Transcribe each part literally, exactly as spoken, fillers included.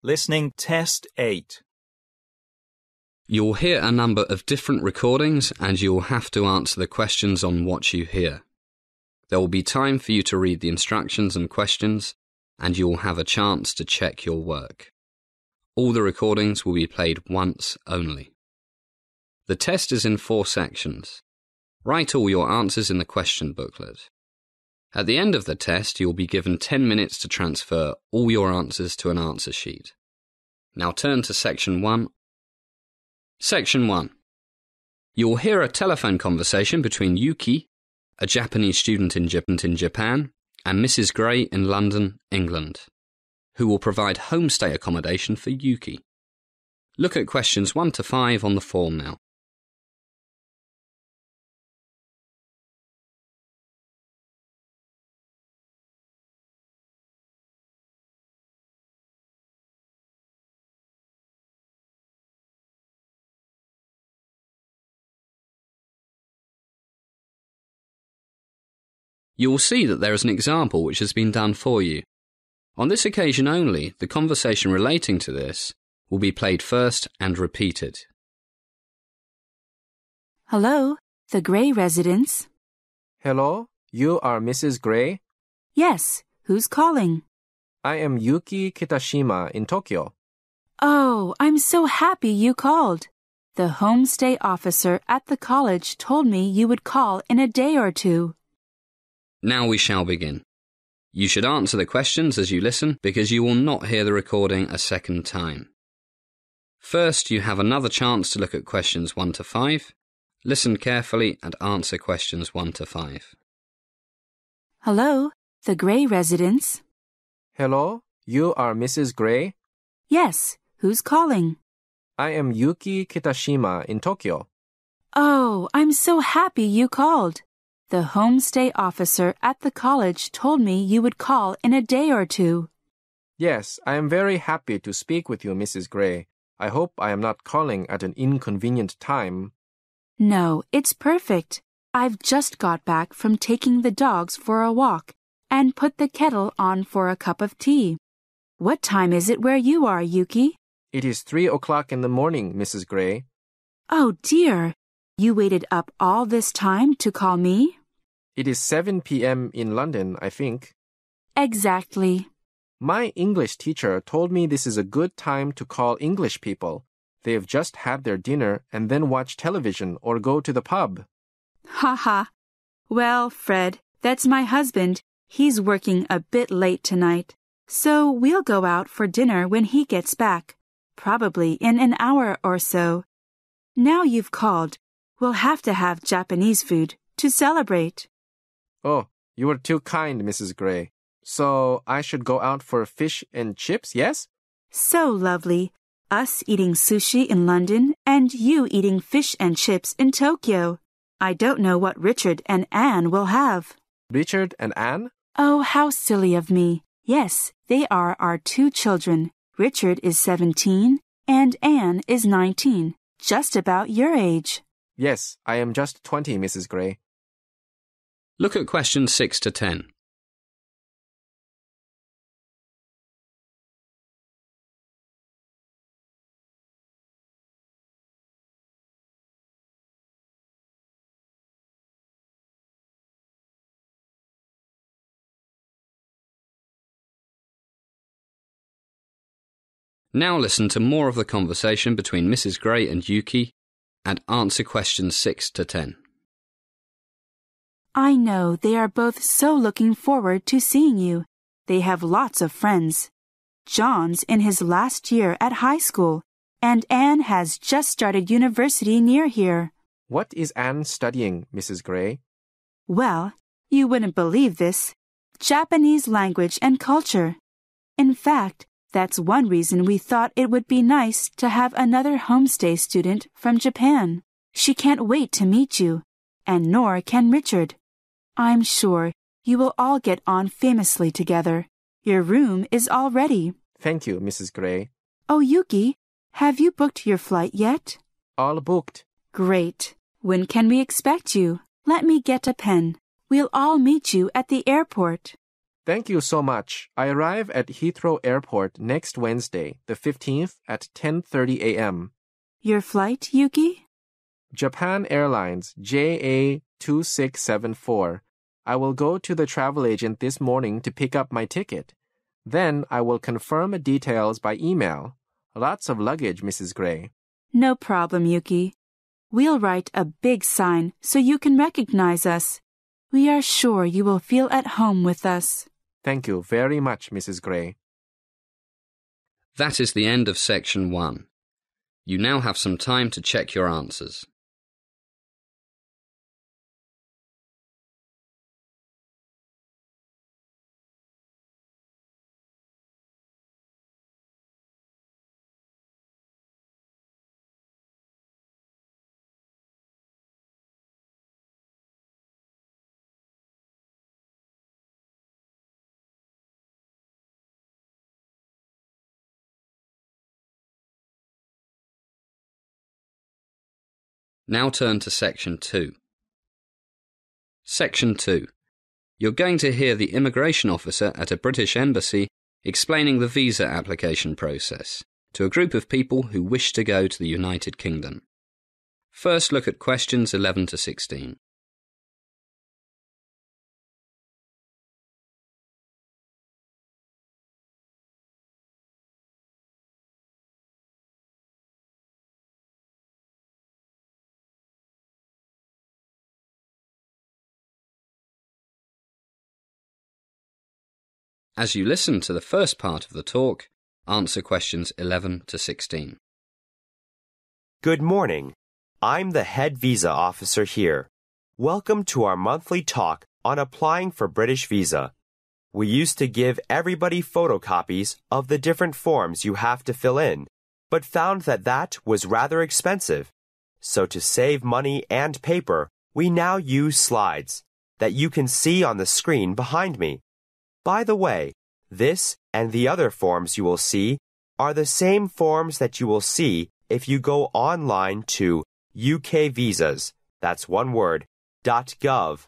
Listening Test eight. You'll hear a number of different recordings and you'll have to answer the questions on what you hear. There will be time for you to read the instructions and questions, and you'll have a chance to check your work. All the recordings will be played once only. The test is in four sections. Write all your answers in the question booklet. At the end of the test, you'll be given ten minutes to transfer all your answers to an answer sheet. Now turn to Section one. Section one. You'll hear a telephone conversation between Yuki, a Japanese student in Japan, and Missus Gray in London, England, who will provide homestay accommodation for Yuki. Look at questions one to five on the form now. You will see that there is an example which has been done for you. On this occasion only, the conversation relating to this will be played first and repeated. Hello, the Gray residence. Hello, you are Missus Gray? Yes, who's calling? I am Yuki Kitashima in Tokyo. Oh, I'm so happy you called. The homestay officer at the college told me you would call in a day or two. Now we shall begin. You should answer the questions as you listen because you will not hear the recording a second time. First, you have another chance to look at questions one to five. Listen carefully and answer questions one to five. Hello, the Gray residence. Hello, you are Missus Gray? Yes, who's calling? I am Yuki Kitashima in Tokyo. Oh, I'm so happy you called. The homestay officer at the college told me you would call in a day or two. Yes, I am very happy to speak with you, Missus Gray. I hope I am not calling at an inconvenient time. No, it's perfect. I've just got back from taking the dogs for a walk and put the kettle on for a cup of tea. What time is it where you are, Yuki? It is three o'clock in the morning, Missus Gray. Oh, dear. You waited up all this time to call me? It is seven p.m. in London, I think. Exactly. My English teacher told me this is a good time to call English people. They have just had their dinner and then watch television or go to the pub. Ha ha. Well, Fred, that's my husband. He's working a bit late tonight. So we'll go out for dinner when he gets back, probably in an hour or so. Now you've called, we'll have to have Japanese food to celebrate. Oh, you are too kind, Missus Gray. So I should go out for fish and chips, yes? So lovely. Us eating sushi in London and you eating fish and chips in Tokyo. I don't know what Richard and Anne will have. Richard and Anne? Oh, how silly of me. Yes, they are our two children. Richard is seventeen and Anne is nineteen, just about your age. Yes, I am just twenty, Missus Gray. Look at questions six to ten. Now listen to more of the conversation between Missus Gray and Yuki and answer questions six to ten. I know they are both so looking forward to seeing you. They have lots of friends. John's in his last year at high school, and Anne has just started university near here. What is Anne studying, Missus Gray? Well, you wouldn't believe this. Japanese language and culture. In fact, that's one reason we thought it would be nice to have another homestay student from Japan. She can't wait to meet you, and nor can Richard. I'm sure you will all get on famously together. Your room is all ready. Thank you, Missus Gray. Oh, Yuki, have you booked your flight yet? All booked. Great. When can we expect you? Let me get a pen. We'll all meet you at the airport. Thank you so much. I arrive at Heathrow Airport next Wednesday, the fifteenth, at ten thirty a.m. Your flight, Yuki? Japan Airlines J A two six seven four. I will go to the travel agent this morning to pick up my ticket. Then I will confirm details by email. Lots of luggage, Missus Gray. No problem, Yuki. We'll write a big sign so you can recognize us. We are sure you will feel at home with us. Thank you very much, Missus Gray. That is the end of section one. You now have some time to check your answers. Now turn to section two. Section two. You're going to hear the immigration officer at a British embassy explaining the visa application process to a group of people who wish to go to the United Kingdom. First, look at questions eleven to sixteen. As you listen to the first part of the talk, answer questions eleven to sixteen. Good morning. I'm the head visa officer here. Welcome to our monthly talk on applying for British visa. We used to give everybody photocopies of the different forms you have to fill in, but found that that was rather expensive. So to save money and paper, we now use slides that you can see on the screen behind me. By the way, this and the other forms you will see are the same forms that you will see if you go online to U K Visas, that's one word, .gov.uk.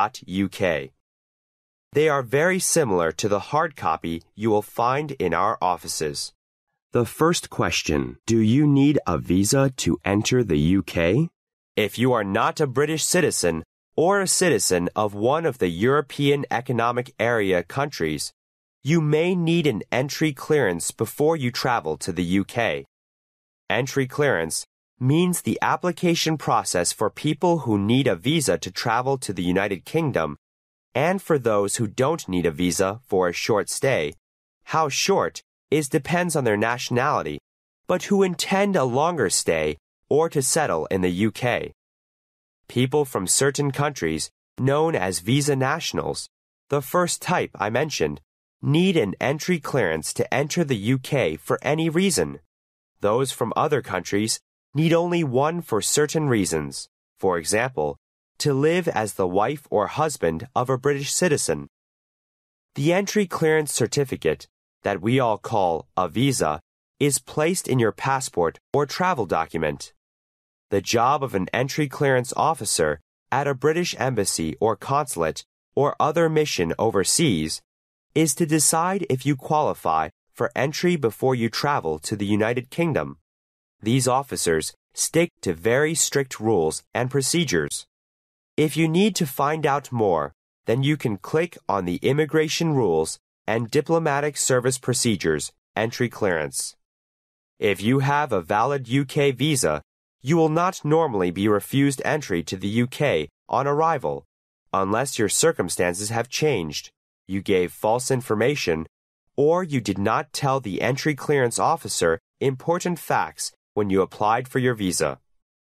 They are very similar to the hard copy you will find in our offices. The first question, do you need a visa to enter the U K? If you are not a British citizen, or a citizen of one of the European Economic Area countries, you may need an entry clearance before you travel to the U K. Entry clearance means the application process for people who need a visa to travel to the United Kingdom and for those who don't need a visa for a short stay. How short is depends on their nationality, but who intend a longer stay or to settle in the U K. People from certain countries, known as visa nationals, the first type I mentioned, need an entry clearance to enter the U K for any reason. Those from other countries need only one for certain reasons. For example, to live as the wife or husband of a British citizen. The entry clearance certificate, that we all call a visa, is placed in your passport or travel document. The job of an entry clearance officer at a British embassy or consulate or other mission overseas is to decide if you qualify for entry before you travel to the United Kingdom. These officers stick to very strict rules and procedures. If you need to find out more, then you can click on the Immigration Rules and Diplomatic Service Procedures entry clearance. If you have a valid U K visa, you will not normally be refused entry to the U K on arrival, unless your circumstances have changed, you gave false information, or you did not tell the entry clearance officer important facts when you applied for your visa.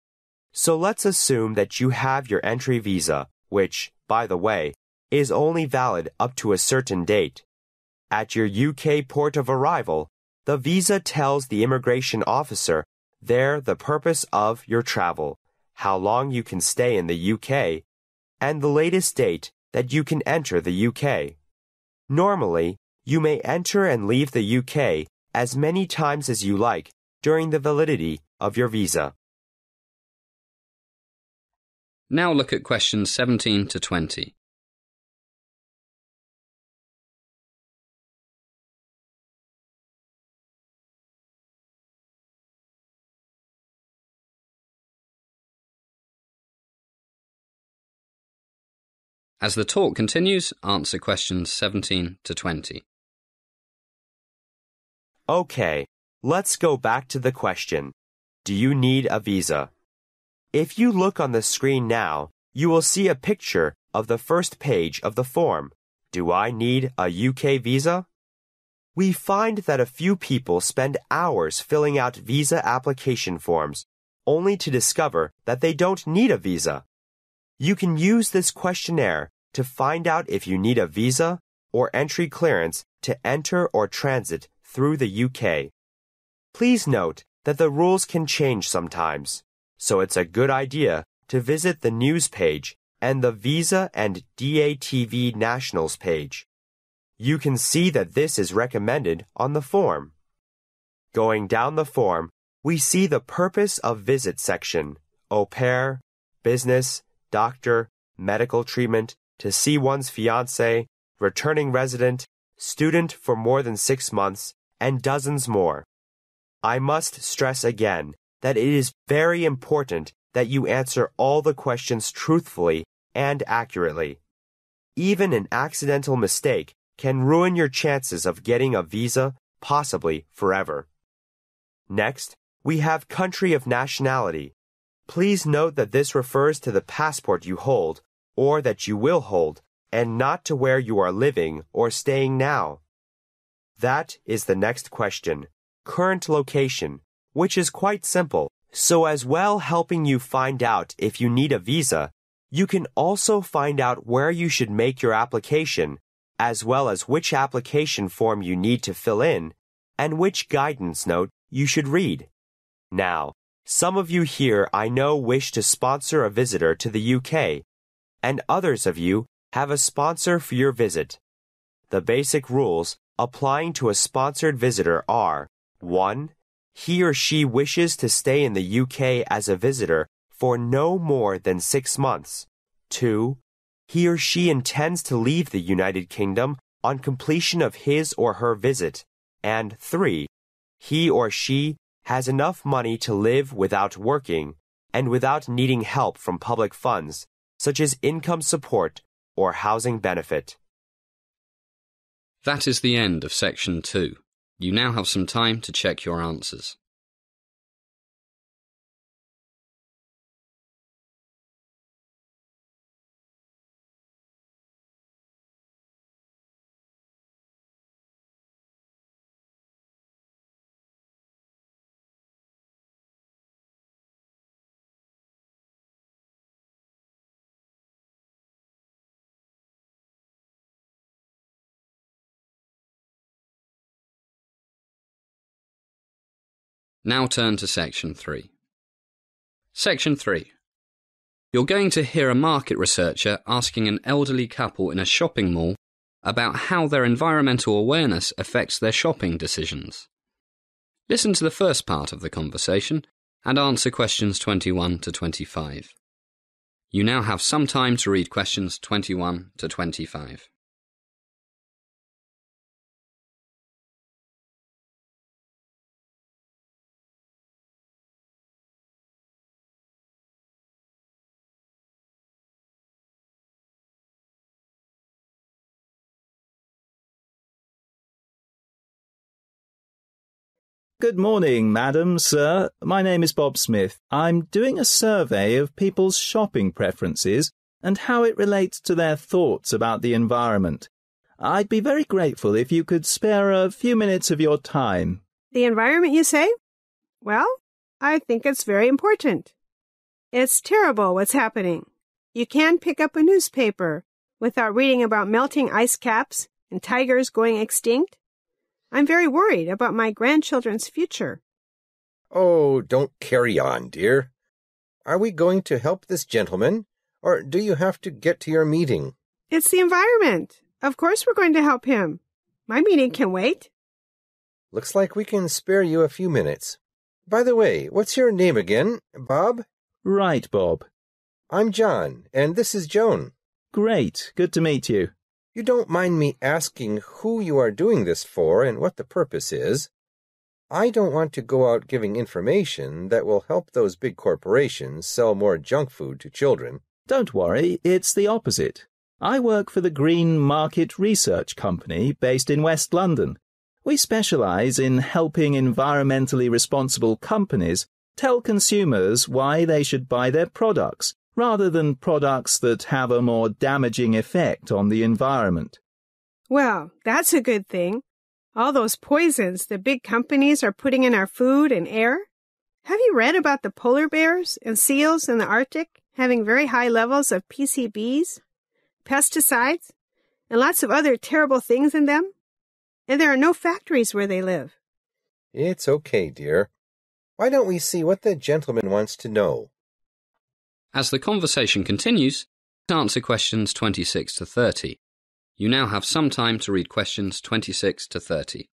So let's assume that you have your entry visa, which, by the way, is only valid up to a certain date. At your U K port of arrival, the visa tells the immigration officer there the purpose of your travel, how long you can stay in the U K, and the latest date that you can enter the U K. Normally, you may enter and leave the U K as many times as you like during the validity of your visa. Now look at questions seventeen to twenty. As the talk continues, answer questions seventeen to twenty. Okay, let's go back to the question. Do you need a visa? If you look on the screen now, you will see a picture of the first page of the form. Do I need a U K visa? We find that a few people spend hours filling out visa application forms, only to discover that they don't need a visa. You can use this questionnaire to find out if you need a visa or entry clearance to enter or transit through the U K. Please note that the rules can change sometimes, so it's a good idea to visit the news page and the Visa and D A T V Nationals page. You can see that this is recommended on the form. Going down the form, we see the Purpose of Visit section, au pair, business, doctor, medical treatment, to see one's fiancé, returning resident, student for more than six months, and dozens more. I must stress again that it is very important that you answer all the questions truthfully and accurately. Even an accidental mistake can ruin your chances of getting a visa, possibly forever. Next, we have country of nationality. Please note that this refers to the passport you hold, or that you will hold, and not to where you are living or staying now. That is the next question, current location, which is quite simple. So as well helping you find out if you need a visa, you can also find out where you should make your application, as well as which application form you need to fill in, and which guidance note you should read. Now, some of you here I know wish to sponsor a visitor to the U K, and others of you have a sponsor for your visit. The basic rules applying to a sponsored visitor are: one. He or she wishes to stay in the U K as a visitor for no more than six months. two. He or she intends to leave the United Kingdom on completion of his or her visit. And three. He or she has enough money to live without working and without needing help from public funds, such as income support or housing benefit. That is the end of section two. You now have some time to check your answers. Now turn to section three. Section three. You're going to hear a market researcher asking an elderly couple in a shopping mall about how their environmental awareness affects their shopping decisions. Listen to the first part of the conversation and answer questions twenty-one to twenty-five. You now have some time to read questions twenty-one to twenty-five. Good morning, madam, sir. My name is Bob Smith. I'm doing a survey of people's shopping preferences and how it relates to their thoughts about the environment. I'd be very grateful if you could spare a few minutes of your time. The environment, you say? Well, I think it's very important. It's terrible what's happening. You can't pick up a newspaper without reading about melting ice caps and tigers going extinct. I'm very worried about my grandchildren's future. Oh, don't carry on, dear. Are we going to help this gentleman, or do you have to get to your meeting? It's the environment. Of course we're going to help him. My meeting can wait. Looks like we can spare you a few minutes. By the way, what's your name again, Bob? Right, Bob. I'm John, and this is Joan. Great. Good to meet you. You don't mind me asking who you are doing this for and what the purpose is? I don't want to go out giving information that will help those big corporations sell more junk food to children. Don't worry, it's the opposite. I work for the Green Market Research Company based in West London. We specialise in helping environmentally responsible companies tell consumers why they should buy their products, rather than products that have a more damaging effect on the environment. Well, that's a good thing. All those poisons the big companies are putting in our food and air. Have you read about the polar bears and seals in the Arctic having very high levels of P C Bs, pesticides, and lots of other terrible things in them? And there are no factories where they live. It's okay, dear. Why don't we see what the gentleman wants to know? As the conversation continues, answer questions twenty-six to thirty. You now have some time to read questions twenty-six to thirty.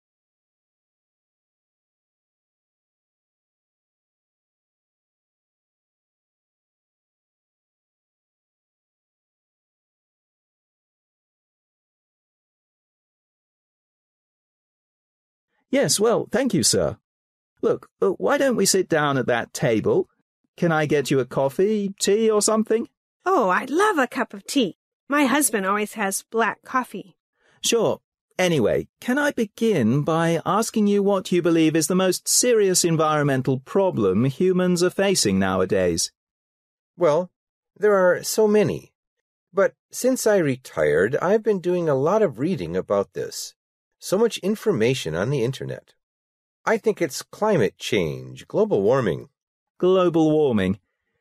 Yes, well, thank you, sir. Look, uh, why don't we sit down at that table? Can I get you a coffee, tea, or something? Oh, I'd love a cup of tea. My husband always has black coffee. Sure. Anyway, can I begin by asking you what you believe is the most serious environmental problem humans are facing nowadays? Well, there are so many. But since I retired, I've been doing a lot of reading about this. So much information on the internet. I think it's climate change, global warming. Global warming.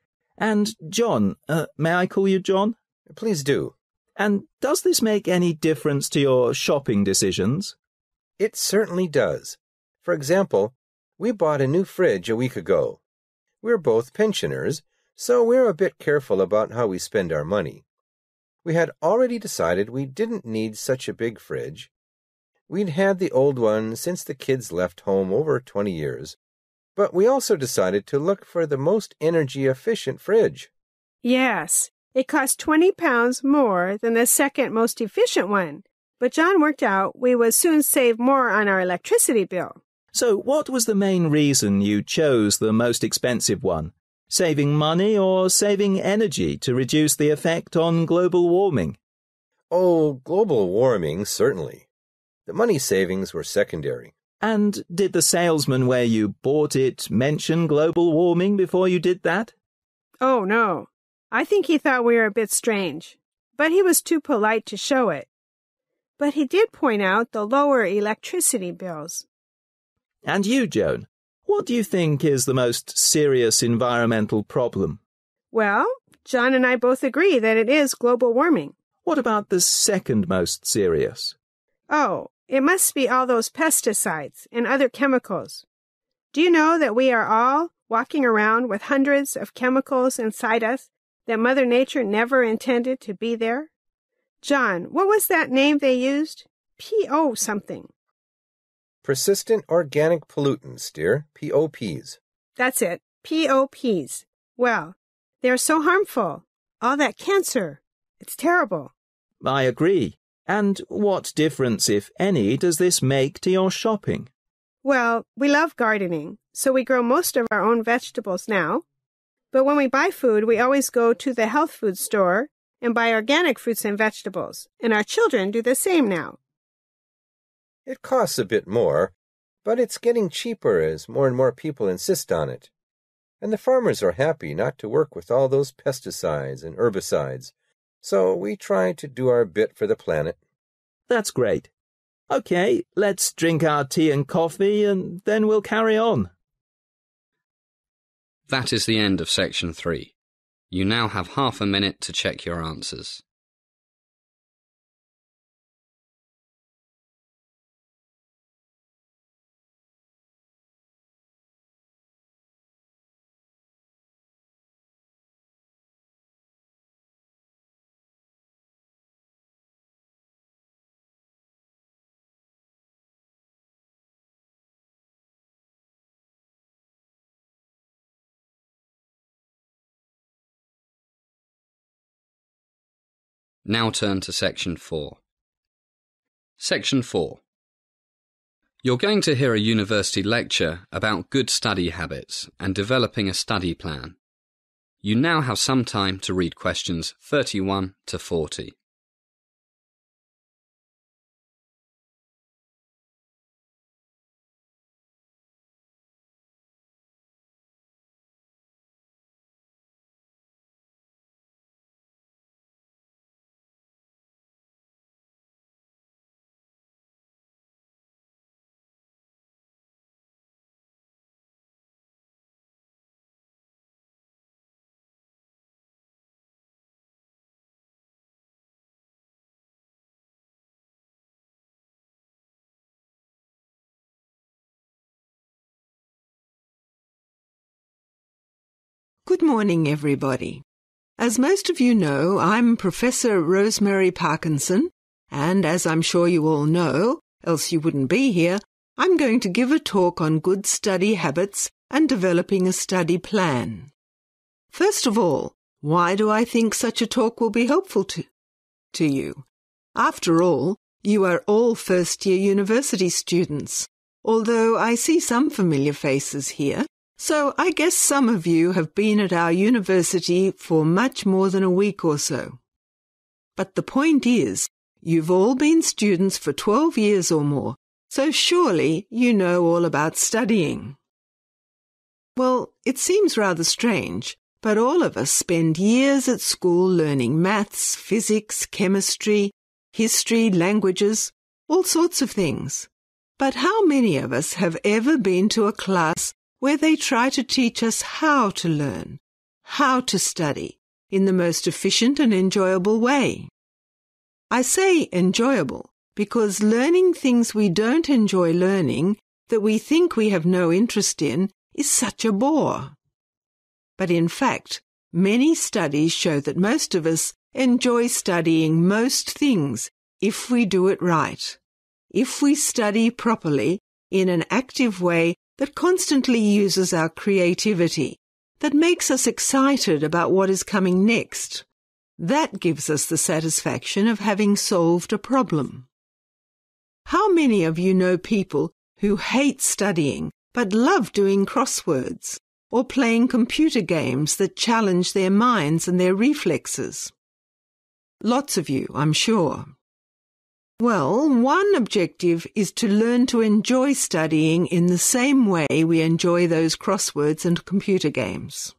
And John, uh, may I call you John? Please do. And does this make any difference to your shopping decisions? It certainly does. For example, we bought a new fridge a week ago. We're both pensioners, so we're a bit careful about how we spend our money. We had already decided we didn't need such a big fridge. We'd had the old one since the kids left home over twenty years. But we also decided to look for the most energy-efficient fridge. Yes, it cost twenty pounds more than the second most efficient one. But John worked out we would soon save more on our electricity bill. So what was the main reason you chose the most expensive one? Saving money or saving energy to reduce the effect on global warming? Oh, global warming, certainly. The money savings were secondary. And did the salesman where you bought it mention global warming before you did that? Oh, no. I think he thought we were a bit strange, but he was too polite to show it. But he did point out the lower electricity bills. And you, Joan, what do you think is the most serious environmental problem? Well, John and I both agree that it is global warming. What about the second most serious? Oh, it must be all those pesticides and other chemicals. Do you know that we are all walking around with hundreds of chemicals inside us that Mother Nature never intended to be there? John, what was that name they used? P O something. Persistent organic pollutants, dear. P O Ps. That's it. P O Ps. Well, they're so harmful. All that cancer. It's terrible. I agree. And what difference, if any, does this make to your shopping? Well, we love gardening, so we grow most of our own vegetables now. But when we buy food, we always go to the health food store and buy organic fruits and vegetables, and our children do the same now. It costs a bit more, but it's getting cheaper as more and more people insist on it. And the farmers are happy not to work with all those pesticides and herbicides. So we try to do our bit for the planet. That's great. Okay, let's drink our tea and coffee and then we'll carry on. That is the end of section three. You now have half a minute to check your answers. Now turn to section four. Section four. You're going to hear a university lecture about good study habits and developing a study plan. You now have some time to read questions thirty-one to forty. Good morning, everybody. As most of you know, I'm Professor Rosemary Parkinson, and as I'm sure you all know, else you wouldn't be here, I'm going to give a talk on good study habits and developing a study plan. First of all, why do I think such a talk will be helpful to, to you? After all, you are all first-year university students, although I see some familiar faces here. So I guess some of you have been at our university for much more than a week or so. But the point is, you've all been students for twelve years or more, so surely you know all about studying. Well, it seems rather strange, but all of us spend years at school learning maths, physics, chemistry, history, languages, all sorts of things. But how many of us have ever been to a class where they try to teach us how to learn, how to study, in the most efficient and enjoyable way? I say enjoyable because learning things we don't enjoy learning, that we think we have no interest in, is such a bore. But in fact, many studies show that most of us enjoy studying most things if we do it right, if we study properly in an active way that constantly uses our creativity, that makes us excited about what is coming next. That gives us the satisfaction of having solved a problem. How many of you know people who hate studying but love doing crosswords or playing computer games that challenge their minds and their reflexes? Lots of you, I'm sure. Well, one objective is to learn to enjoy studying in the same way we enjoy those crosswords and computer games.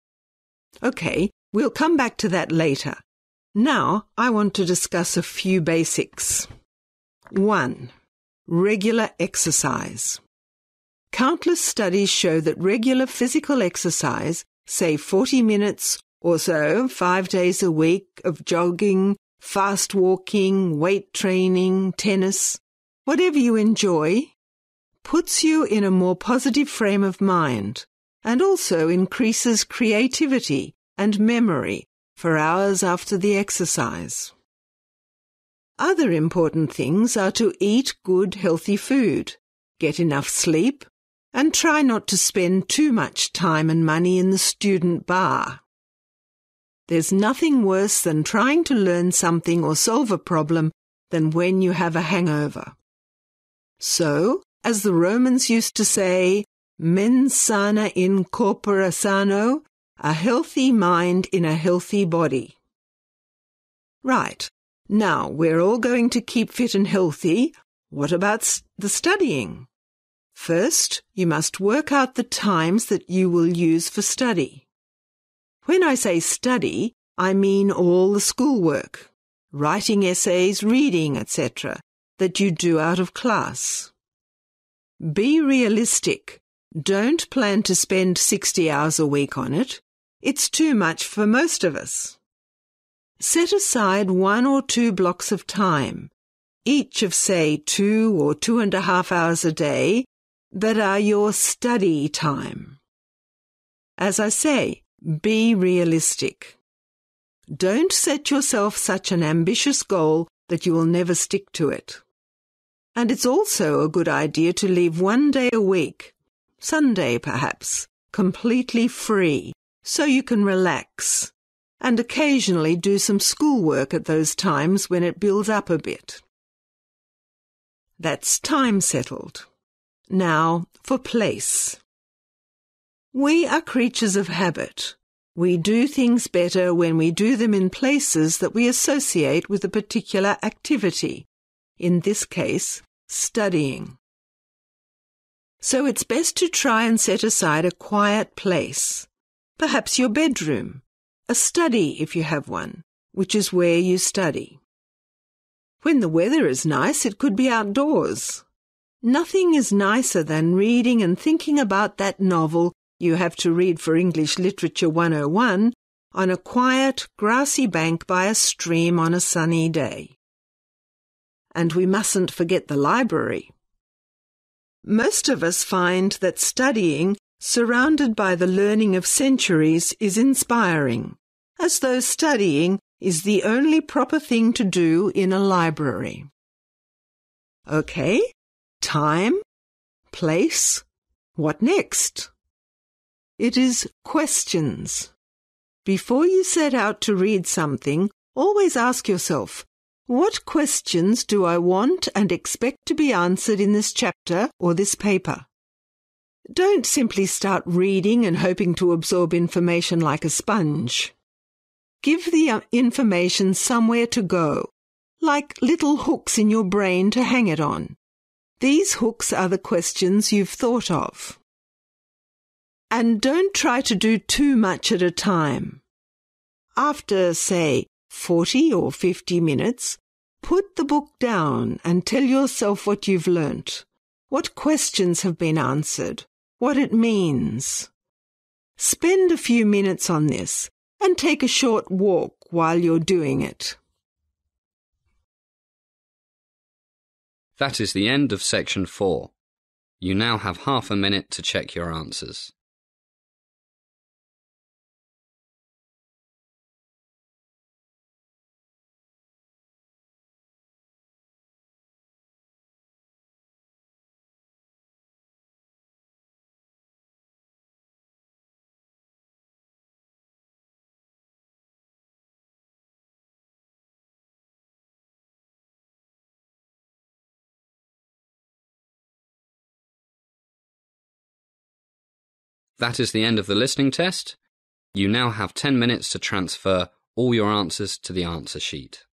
Okay, we'll come back to that later. Now, I want to discuss a few basics. One, regular exercise. Countless studies show that regular physical exercise, say forty minutes or so, five days a week of jogging, fast walking, weight training, tennis, whatever you enjoy, puts you in a more positive frame of mind and also increases creativity and memory for hours after the exercise. Other important things are to eat good, healthy food, get enough sleep, and try not to spend too much time and money in the student bar. There's nothing worse than trying to learn something or solve a problem than when you have a hangover. So, as the Romans used to say, mens sana in corpore sano, a healthy mind in a healthy body. Right, now we're all going to keep fit and healthy. What about the studying? First, you must work out the times that you will use for study. When I say study, I mean all the schoolwork, writing essays, reading, et cetera, that you do out of class. Be realistic. Don't plan to spend sixty hours a week on it. It's too much for most of us. Set aside one or two blocks of time, each of, say, two or two and a half hours a day, that are your study time. As I say, be realistic. Don't set yourself such an ambitious goal that you will never stick to it. And it's also a good idea to leave one day a week, Sunday perhaps, completely free, so you can relax, and occasionally do some schoolwork at those times when it builds up a bit. That's time settled. Now for place. We are creatures of habit. We do things better when we do them in places that we associate with a particular activity, in this case, studying. So it's best to try and set aside a quiet place, perhaps your bedroom, a study if you have one, which is where you study. When the weather is nice, it could be outdoors. Nothing is nicer than reading and thinking about that novel you have to read for English Literature one oh one on a quiet, grassy bank by a stream on a sunny day. And we mustn't forget the library. Most of us find that studying surrounded by the learning of centuries, is inspiring, as though studying is the only proper thing to do in a library. Okay, time, place, what next? It is questions. Before you set out to read something, always ask yourself, what questions do I want and expect to be answered in this chapter or this paper? Don't simply start reading and hoping to absorb information like a sponge. Give the information somewhere to go, like little hooks in your brain to hang it on. These hooks are the questions you've thought of. And don't try to do too much at a time. After, say, forty or fifty minutes, put the book down and tell yourself what you've learnt, what questions have been answered, what it means. Spend a few minutes on this and take a short walk while you're doing it. That is the end of section four. You now have half a minute to check your answers. That is the end of the listening test. You now have ten minutes to transfer all your answers to the answer sheet.